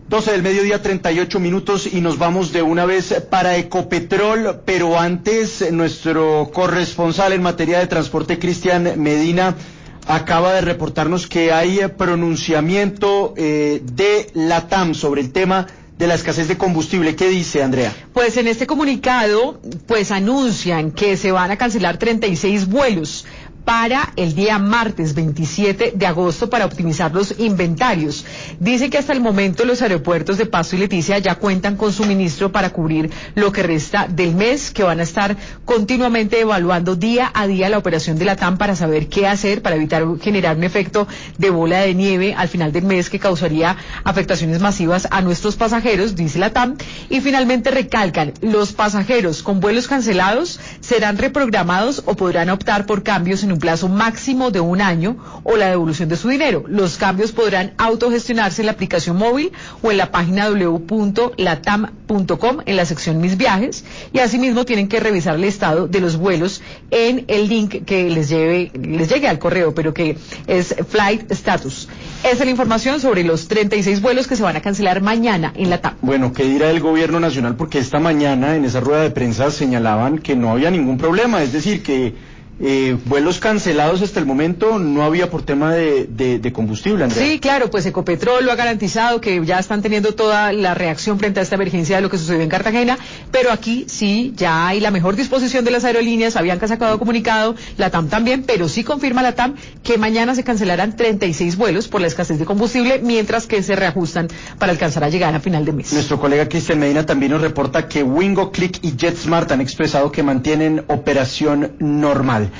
12 del mediodía, 38 minutos, y nos vamos de una vez para Ecopetrol, pero antes nuestro corresponsal en materia de transporte, Cristian Medina, acaba de reportarnos que hay pronunciamiento de LATAM sobre el tema de la escasez de combustible. ¿Qué dice, Andrea? Pues en este comunicado, pues anuncian que se van a cancelar 36 vuelos para el día martes 27 de agosto para optimizar los inventarios. Dice que hasta el momento los aeropuertos de Pasto y Leticia ya cuentan con suministro para cubrir lo que resta del mes, que van a estar continuamente evaluando día a día la operación de LATAM para saber qué hacer para evitar generar un efecto de bola de nieve al final del mes que causaría afectaciones masivas a nuestros pasajeros, dice LATAM. Y finalmente recalcan, los pasajeros con vuelos cancelados serán reprogramados o podrán optar por cambios en un plazo máximo de un año o la devolución de su dinero. Los cambios podrán autogestionarse en la aplicación móvil o en la página www.latam.com en la sección Mis Viajes, y asimismo tienen que revisar el estado de los vuelos en el link que les llegue al correo, pero que es Flight Status. Esa es la información sobre los 36 vuelos que se van a cancelar mañana en LATAM. Bueno, ¿qué dirá el gobierno nacional? Porque esta mañana en esa rueda de prensa señalaban que no había ningún problema, es decir, que vuelos cancelados hasta el momento no había por tema de combustible, Andrea. Sí, claro, pues Ecopetrol lo ha garantizado, que ya están teniendo toda la reacción frente a esta emergencia de lo que sucedió en Cartagena, pero aquí sí ya hay la mejor disposición de las aerolíneas. Avianca ha sacado comunicado, LATAM también, pero sí confirma LATAM que mañana se cancelarán 36 vuelos por la escasez de combustible, mientras que se reajustan para alcanzar a llegar a final de mes. Nuestro colega Cristian Medina también nos reporta que Wingo, Click y JetSmart han expresado que mantienen operación normal.